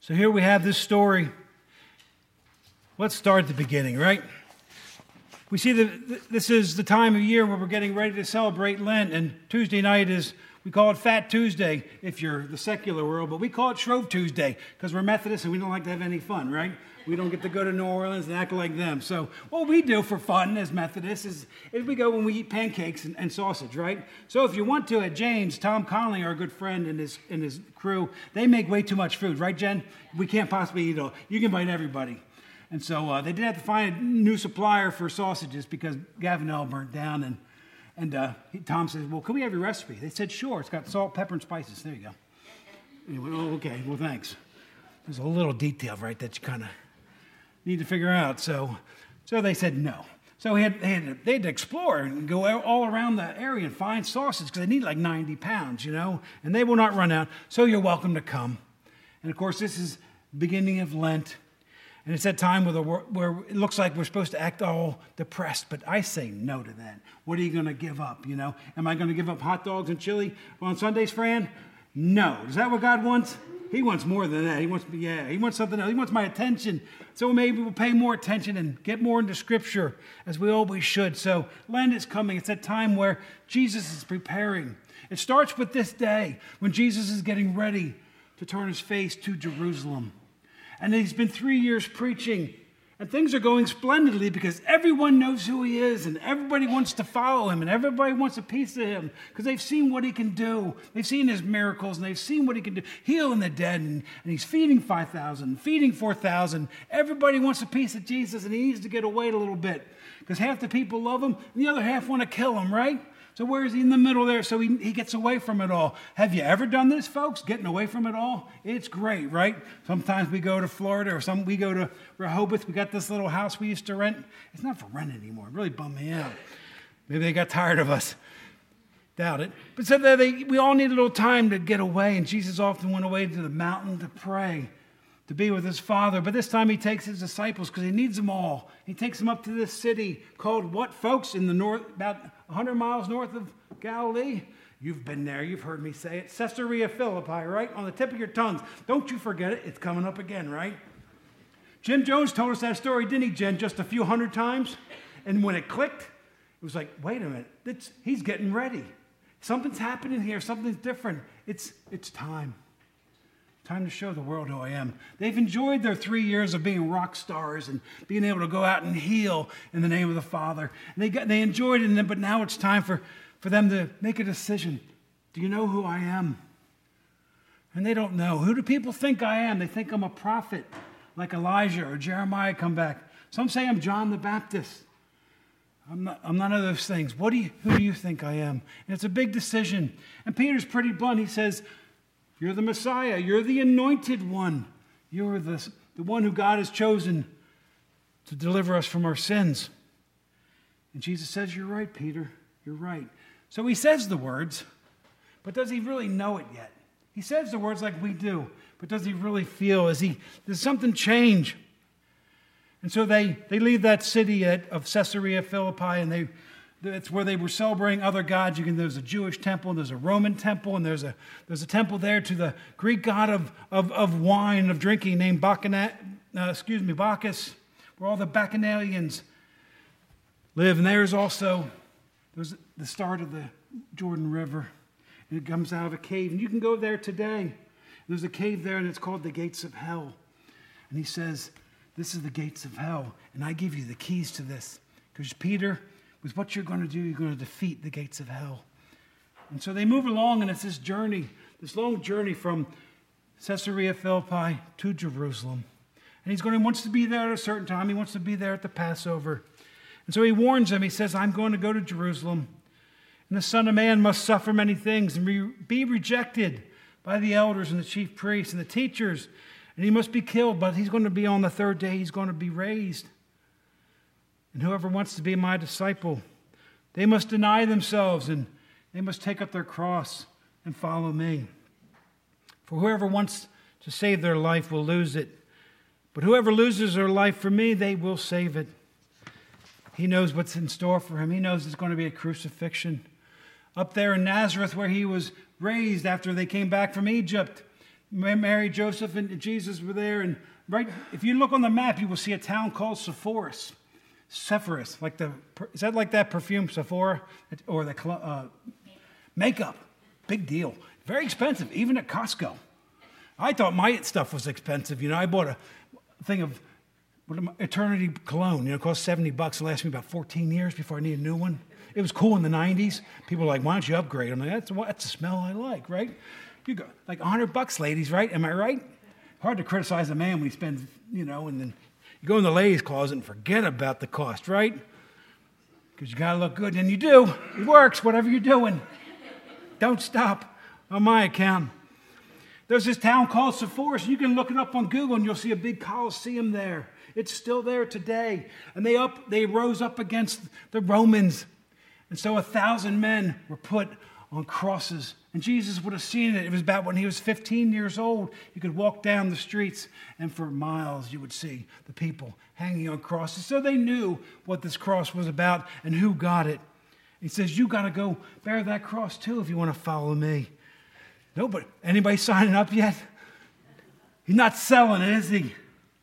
So here we have this story. Let's start at the beginning, right? We see that this is the time of year where we're getting ready to celebrate Lent, and Tuesday night we call it Fat Tuesday if you're the secular world, but we call it Shrove Tuesday because we're Methodists and we don't like to have any fun, right? We don't get to go to New Orleans and act like them. So what we do for fun as Methodists is we go when we eat pancakes and sausage, right? So if you want to, at James, Tom Conley, our good friend, and his crew, they make way too much food, right, Jen? We can't possibly eat all. You can invite everybody. And so they did have to find a new supplier for sausages because Gavinell burnt down. And Tom says, well, can we have your recipe? They said, sure. It's got salt, pepper, and spices. There you go. And he went, oh, okay. Well, thanks. There's a little detail, right, that you kind of need to figure out. So they said no. So they had to explore and go all around the area and find sausage because they need like 90 pounds, and they will not run out. So you're welcome to come. And, of course, this is the beginning of Lent. And it's that time where it looks like we're supposed to act all depressed, but I say no to that. What are you going to give up, Am I going to give up hot dogs and chili on Sundays, Fran? No. Is that what God wants? He wants more than that. He wants something else. He wants my attention. So maybe we'll pay more attention and get more into Scripture, as we always should. So Lent is coming. It's that time where Jesus is preparing. It starts with this day when Jesus is getting ready to turn his face to Jerusalem. And he's been 3 years preaching, and things are going splendidly because everyone knows who he is, and everybody wants to follow him, and everybody wants a piece of him because they've seen what he can do. They've seen his miracles, and they've seen what he can do, healing the dead, and he's feeding 5,000, feeding 4,000. Everybody wants a piece of Jesus, and he needs to get away a little bit because half the people love him, and the other half want to kill him, right? So where is he in the middle there? So he gets away from it all. Have you ever done this, folks? Getting away from it all? It's great, right? Sometimes we go to Florida or we go to Rehoboth. We got this little house we used to rent. It's not for rent anymore. It really bummed me out. Maybe they got tired of us. Doubt it. But so we all need a little time to get away, and Jesus often went away to the mountain to pray, to be with his Father. But this time he takes his disciples because he needs them all. He takes them up to this city called what, folks? In the north, about 100 miles north of Galilee. You've been there. You've heard me say it. Caesarea Philippi, right? On the tip of your tongues. Don't you forget it. It's coming up again, right? Jim Jones told us that story, didn't he, Jen? Just a few hundred times. And when it clicked, it was like, wait a minute. He's getting ready. Something's happening here. Something's different. It's time. Time to show the world who I am. They've enjoyed their 3 years of being rock stars and being able to go out and heal in the name of the Father. And they enjoyed it, but now it's time for them to make a decision. Do you know who I am? And they don't know. Who do people think I am? They think I'm a prophet, like Elijah or Jeremiah come back. Some say I'm John the Baptist. I'm none of those things. Who do you think I am? And it's a big decision. And Peter's pretty blunt. He says, you're the Messiah. You're the anointed one. You're the one who God has chosen to deliver us from our sins. And Jesus says, you're right, Peter. You're right. So he says the words, but does he really know it yet? He says the words like we do, but does he really feel? Does something change? And so they leave that city of Caesarea Philippi, and that's where they were celebrating other gods. There's a Jewish temple, and there's a Roman temple, and there's a temple there to the Greek god of wine, of drinking, named Bacchus, where all the Bacchanalians live. And there's the start of the Jordan River, and it comes out of a cave. And you can go there today. There's a cave there, and it's called the Gates of Hell. And he says, this is the gates of hell, and I give you the keys to this. Because Peter, with what you're going to do, you're going to defeat the gates of hell. And so they move along, and it's this long journey from Caesarea Philippi to Jerusalem. And he wants to be there at a certain time. He wants to be there at the Passover. And so he warns them. He says, I'm going to go to Jerusalem, and the Son of Man must suffer many things and be rejected by the elders and the chief priests and the teachers, and he must be killed, but he's going to be on the third day, he's going to be raised. And whoever wants to be my disciple, they must deny themselves and they must take up their cross and follow me. For whoever wants to save their life will lose it, but whoever loses their life for me, they will save it. He knows what's in store for him. He knows it's going to be a crucifixion. Up there in Nazareth where he was raised after they came back from Egypt, Mary, Joseph, and Jesus were there. And right, if you look on the map, you will see a town called Sepphoris. Sepphoris, is that like that perfume, Sephora? Or the makeup. Big deal. Very expensive, even at Costco. I thought my stuff was expensive. I bought a thing of Eternity Cologne. It cost $70. It lasted me about 14 years before I needed a new one. It was cool in the 90s. People were like, why don't you upgrade? I'm like, that's a smell I like, right? You go, like $100, ladies, right? Am I right? Hard to criticize a man when he spends, and then you go in the ladies' closet and forget about the cost, right? Because you got to look good, and you do. It works, whatever you're doing. Don't stop on my account. There's this town called Sepphoris. You can look it up on Google, and you'll see a big coliseum there. It's still there today. And they rose up against the Romans. And so 1,000 men were put on crosses. And Jesus would have seen it. It was about when he was 15 years old. You could walk down the streets, and for miles you would see the people hanging on crosses. So they knew what this cross was about and who got it. He says, you got to go bear that cross too if you want to follow me. Nobody, anybody signing up yet? He's not selling it, is he?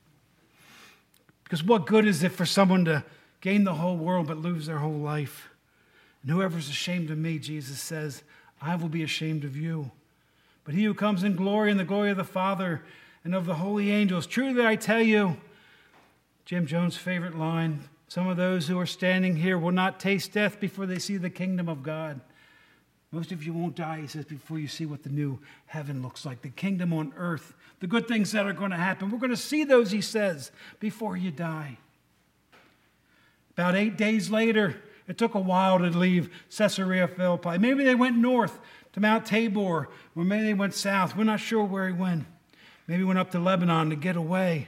Because what good is it for someone to gain the whole world but lose their whole life? And whoever's ashamed of me, Jesus says, I will be ashamed of you. But he who comes in glory and the glory of the Father and of the holy angels, truly I tell you, Jim Jones' favorite line, some of those who are standing here will not taste death before they see the kingdom of God. Most of you won't die, he says, before you see what the new heaven looks like, the kingdom on earth, the good things that are going to happen. We're going to see those, he says, before you die. About 8 days later, it took a while to leave Caesarea Philippi. Maybe they went north to Mount Tabor, or maybe they went south. We're not sure where he went. Maybe he went up to Lebanon to get away.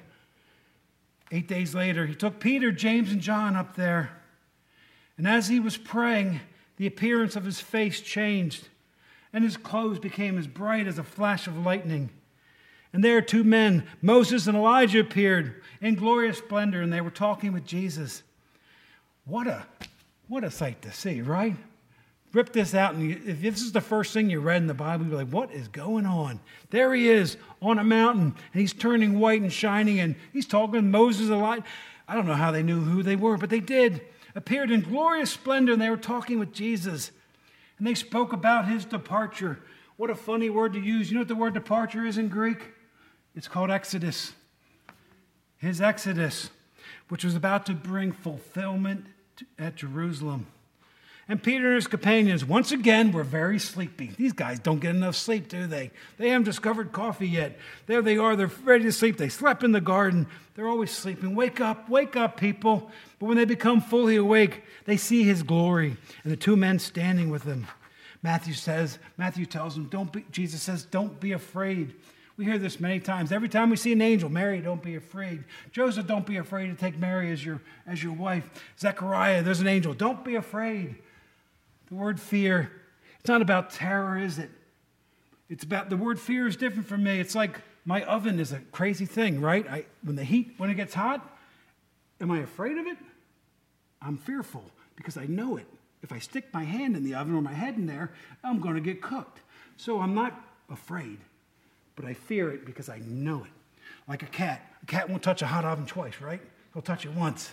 8 days later, he took Peter, James, and John up there. And as he was praying, the appearance of his face changed, and his clothes became as bright as a flash of lightning. And there 2 men, Moses and Elijah, appeared in glorious splendor, and they were talking with Jesus. What a sight to see, right? Rip this out, and if this is the first thing you read in the Bible, you're like, what is going on? There he is on a mountain, and he's turning white and shining, and he's talking with Moses and Elijah. I don't know how they knew who they were, but they did. Appeared in glorious splendor, and they were talking with Jesus. And they spoke about his departure. What a funny word to use. You know what the word departure is in Greek? It's called Exodus. His Exodus, which was about to bring fulfillment at Jerusalem. And Peter and his companions, once again, were very sleepy. These guys don't get enough sleep, do they? They haven't discovered coffee yet. There they are. They're ready to sleep. They slept in the garden. They're always sleeping. Wake up, people. But when they become fully awake, they see his glory and the 2 men standing with him. Matthew tells them, Jesus says, don't be afraid. We hear this many times. Every time we see an angel, Mary, don't be afraid. Joseph, don't be afraid to take Mary as your wife. Zechariah, there's an angel. Don't be afraid. The word fear, it's not about terror, is it? The word fear is different from me. It's like my oven is a crazy thing, right? When it gets hot, am I afraid of it? I'm fearful because I know it. If I stick my hand in the oven or my head in there, I'm going to get cooked. So I'm not afraid, but I fear it because I know it. Like a cat. A cat won't touch a hot oven twice, right? He'll touch it once.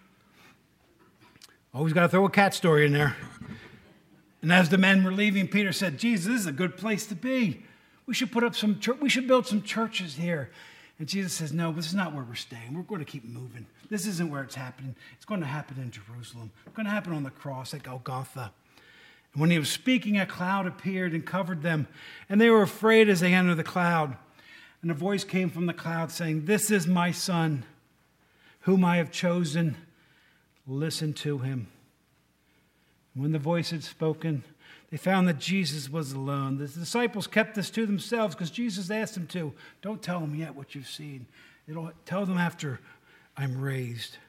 Always got to throw a cat story in there. And as the men were leaving, Peter said, Jesus, this is a good place to be. We should build some churches here. And Jesus says, no, this is not where we're staying. We're going to keep moving. This isn't where it's happening. It's going to happen in Jerusalem. It's going to happen on the cross at Golgotha. And when he was speaking, a cloud appeared and covered them. And they were afraid as they entered the cloud. And a voice came from the cloud saying, this is my son, whom I have chosen. Listen to him. When the voice had spoken, they found that Jesus was alone. The disciples kept this to themselves because Jesus asked them to. Don't tell them yet what you've seen. Tell them after I'm raised.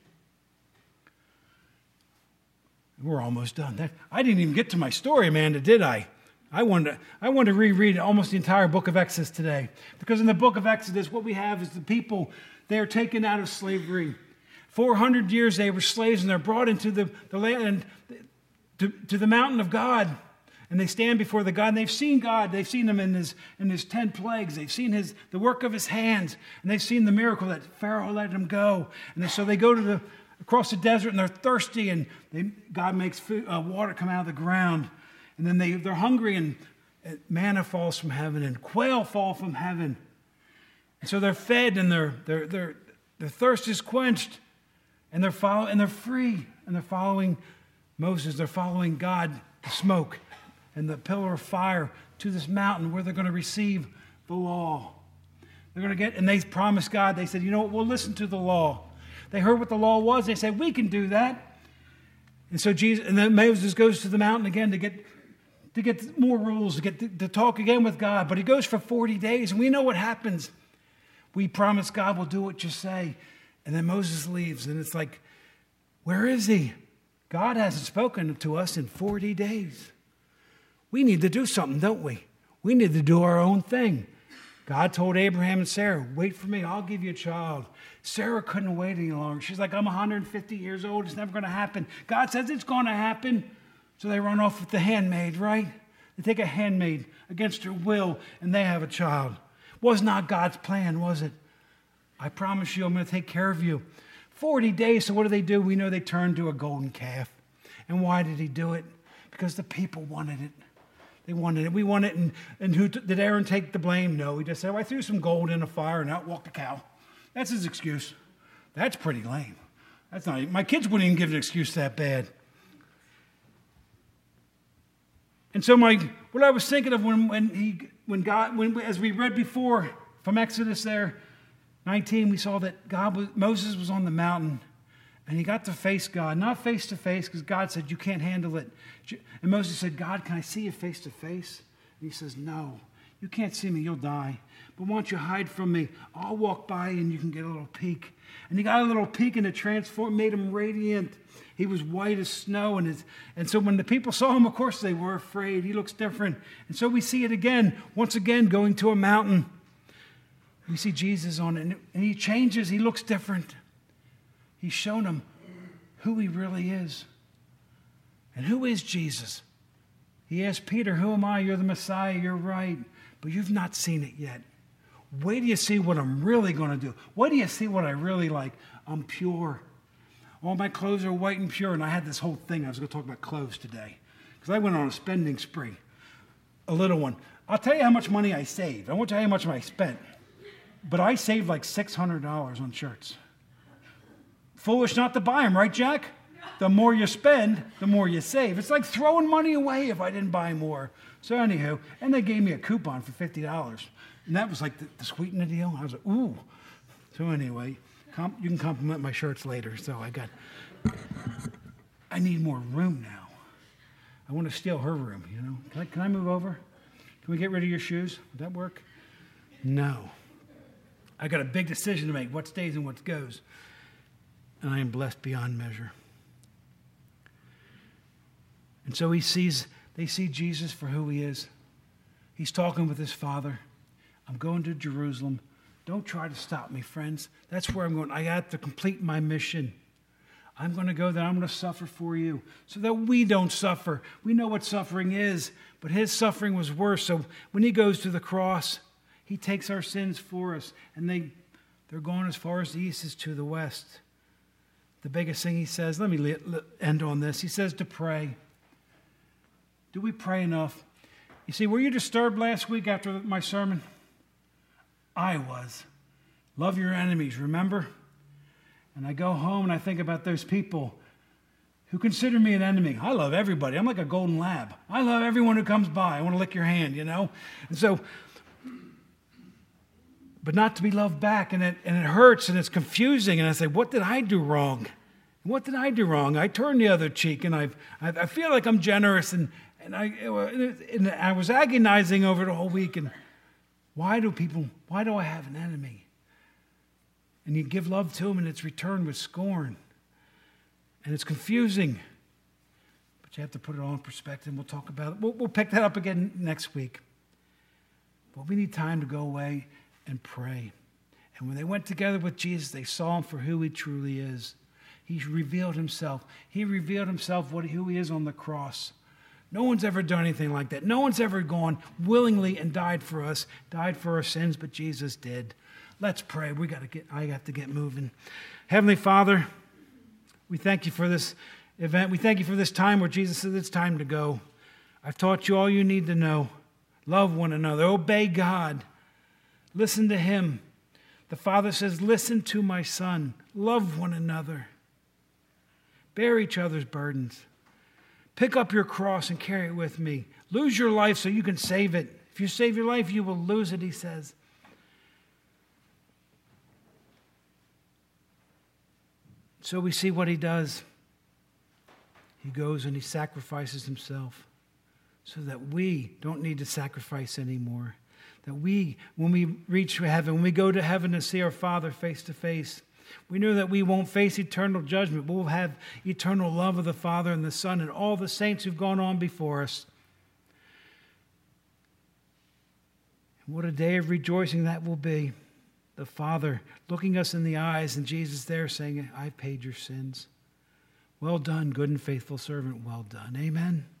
We're almost done. I didn't even get to my story, Amanda, did I? I wanted to reread almost the entire book of Exodus today. Because in the book of Exodus, what we have is the people, they are taken out of slavery. 400 years they were slaves, and they're brought into the land, to the mountain of God. And they stand before the God, and they've seen God. They've seen him in his 10 plagues. They've seen the work of his hands. And they've seen the miracle that Pharaoh let him go. And so they go across the desert, and they're thirsty, and God makes water come out of the ground. And then they're hungry, and manna falls from heaven, and quail fall from heaven. And so they're fed, and their thirst is quenched, and they're free, and they're following Moses. They're following God, the smoke and the pillar of fire, to this mountain where they're going to receive the law. They're going to and they promised God, they said, you know what, we'll listen to the law. They heard what the law was. They said, we can do that. And so then Moses goes to the mountain again to get more rules, to talk again with God. But he goes for 40 days, and we know what happens. We promise God we'll do what you say. And then Moses leaves, and it's like, where is he? God hasn't spoken to us in 40 days. We need to do something, don't we? We need to do our own thing. God told Abraham and Sarah, wait for me, I'll give you a child. Sarah couldn't wait any longer. She's like, I'm 150 years old, it's never going to happen. God says it's going to happen. So they run off with the handmaid, right? They take a handmaid against her will, and they have a child. Was not God's plan, was it? I promise you, I'm going to take care of you. 40 days, so what do? We know they turned to a golden calf. And why did he do it? Because the people wanted it. They wanted it. We want it. And who did Aaron take the blame? No. He just said, well, I threw some gold in a fire and out walked a cow. That's his excuse. That's pretty lame. That's not. My kids wouldn't even give an excuse that bad. And so what I was thinking of when God, as we read before from Exodus there, 19, we saw that Moses was on the mountain, and he got to face God, not face to face, because God said, you can't handle it. And Moses said, God, can I see you face to face? And he says, no, you can't see me, you'll die. But why don't you hide from me? I'll walk by and you can get a little peek. And he got a little peek, and it made him radiant. He was white as snow. And so when the people saw him, of course, they were afraid. He looks different. And so we see it again, once again, going to a mountain. We see Jesus on it, and he changes. He looks different. He's shown them who he really is. And who is Jesus? He asked Peter, who am I? You're the Messiah. You're right. But you've not seen it yet. Wait till you see what I'm really going to do. Wait till you see what I really like. I'm pure. All my clothes are white and pure. And I had this whole thing. I was going to talk about clothes today. Because I went on a spending spree. A little one. I'll tell you how much money I saved. I won't tell you how much I spent. But I saved like $600 on shirts. Foolish not to buy them, right, Jack? The more you spend, the more you save. It's like throwing money away if I didn't buy more. So anywho, and they gave me a coupon for $50. And that was like the sweeten the deal. I was like, ooh. So anyway, you can compliment my shirts later. So I need more room now. I want to steal her room, you know. Can I move over? Can we get rid of your shoes? Would that work? No. I got a big decision to make, what stays and what goes. And I am blessed beyond measure. And so they see Jesus for who he is. He's talking with his Father. I'm going to Jerusalem. Don't try to stop me, friends. That's where I'm going. I got to complete my mission. I'm going to go there. I'm going to suffer for you so that we don't suffer. We know what suffering is, but his suffering was worse. So when he goes to the cross, he takes our sins for us, and they're going as far as the east is to the west. The biggest thing he says, let me end on this. He says to pray. Do we pray enough? You see, were you disturbed last week after my sermon? I was. Love your enemies, remember? And I go home and I think about those people who consider me an enemy. I love everybody. I'm like a golden lab. I love everyone who comes by. I want to lick your hand, you know? And so, but not to be loved back, and it hurts, and it's confusing, and I say, what did I do wrong? What did I do wrong? I turn the other cheek, and I feel like I'm generous, and I was agonizing over the whole week, and why do I have an enemy? And you give love to them, and it's returned with scorn. And it's confusing. But you have to put it all in perspective, and we'll talk about it. We'll pick that up again next week. But we need time to go away and pray. And when they went together with Jesus, they saw him for who he truly is. He revealed himself. He revealed himself who he is on the cross. No one's ever done anything like that. No one's ever gone willingly and died for us, died for our sins, but Jesus did. Let's pray. I have to get moving. Heavenly Father, we thank you for this event. We thank you for this time where Jesus said it's time to go. I've taught you all you need to know. Love one another. Obey God. Listen to him. The Father says, listen to my Son. Love one another. Bear each other's burdens. Pick up your cross and carry it with me. Lose your life so you can save it. If you save your life, you will lose it, he says. So we see what he does. He goes and he sacrifices himself so that we don't need to sacrifice anymore. That we, when we reach heaven, when we go to heaven to see our Father face to face, we know that we won't face eternal judgment. We'll have eternal love of the Father and the Son and all the saints who've gone on before us. What a day of rejoicing that will be. The Father looking us in the eyes and Jesus there saying, I've paid your sins. Well done, good and faithful servant. Well done. Amen.